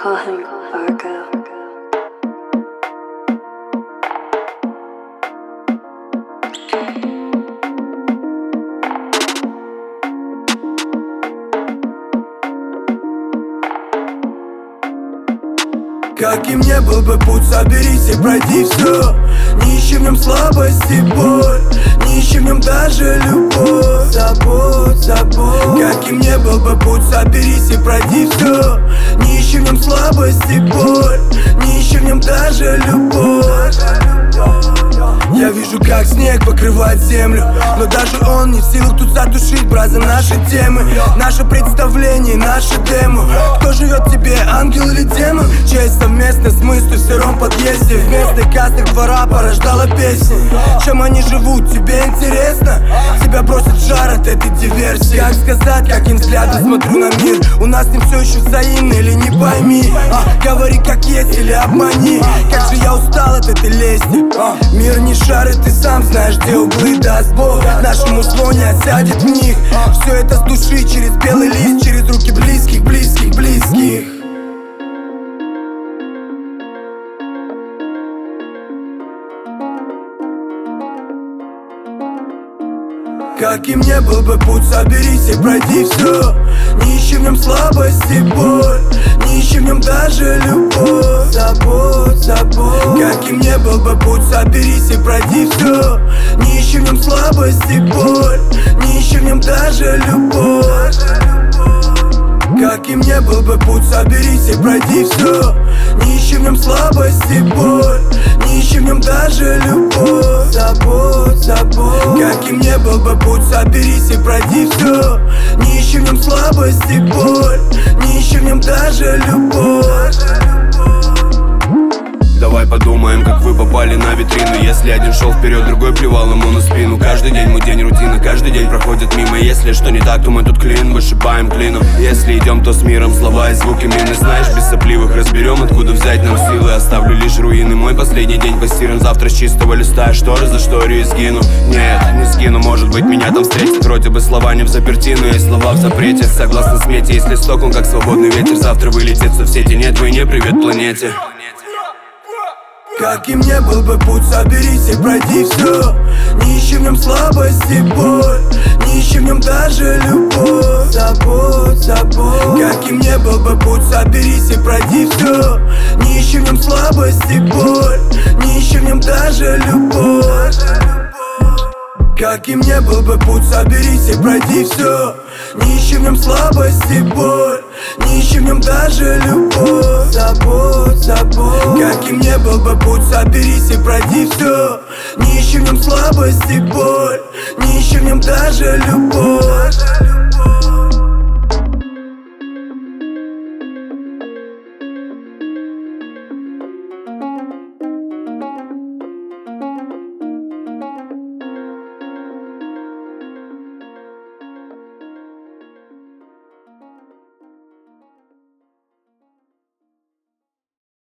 call him Fargo. Каким не был бы путь, соберись и пройди все. Не ищи в нем слабости, боль, не ищи в нем даже любовь. Забудь. Каким не был бы путь, соберись и пройди все. Не ищи в нем слабости, боль, не ищи в нем даже любовь. Я вижу, как снег покрывает землю, но даже он не в силах тут затушить, брат, за наши темы. Наше представление, наши демо. Кто живет в тебе, ангел или демон? Честь совместно с мыслью в сыром подъезде. Вместо кастых двора порождала песни. Чем они живут, тебе интересно? Тебя бросит жар от этой диверсии. Как сказать, каким взглядом смотрю на мир? У нас не все еще взаимно или не пойми. Говори как есть или обмани. Как же я устал от этой лести. Мир не шарит, ты сам знаешь, где углы, даст Бог. Нашему зло не осядет в них. Все это с души, через белый лист, через руки близких. Каким не был бы путь, соберись и пройди все. Не ищи в нем слабости, боль, не ищи в нем даже любовь. Забудь. Каким не был бы путь, соберись и пройди все. Не ищи в нем слабости, боль, не ищи в нем даже любовь. Каким не был бы путь, соберись и пройди все. Не ищи в нем слабости, боль, не ищи в нем даже любовь. Забудь. Каким не был бы путь, соберись и пройди все. Не ищи в нем слабости, боль, не ищи в нем даже любовь. Давай подумаем, как вы попали на витрину. Если один шел вперед, другой плевал ему на спину. Каждый день мой день рутина, каждый день проходит мимо. Если что не так, то мы тут клин вышибаем клином. Если идем, то с миром, слова и звуки мины. Знаешь, без сопливых разберем, откуда взять нам силы. Оставлю лишь руины, мой последний день постиран. Завтра с чистого листа шторы за шторию сгину. Нет, не сгину, может быть меня там встретит. Вроде бы слова не в заперти, но есть слова в запрете. Согласно смете, если сток, он как свободный ветер. Завтра вылетит со в сети, нет войне, привет планете. Каким не был бы путь, соберись и пройди все. Не ищи в нем слабости, боль, не ищи в нем даже любовь. Забудь. Каким не был бы путь, соберись и пройди все. Не ищи в нем слабости, боль, не ищи в нем даже любовь. Каким не был бы путь, соберись и пройди все. Не ищи в нем слабости, боль, не ищи в нем даже любовь. Забудь. Каким не был бы путь, соберись и пройди все. Не ищи в нем слабости, боль, не ищи в нем даже любовь.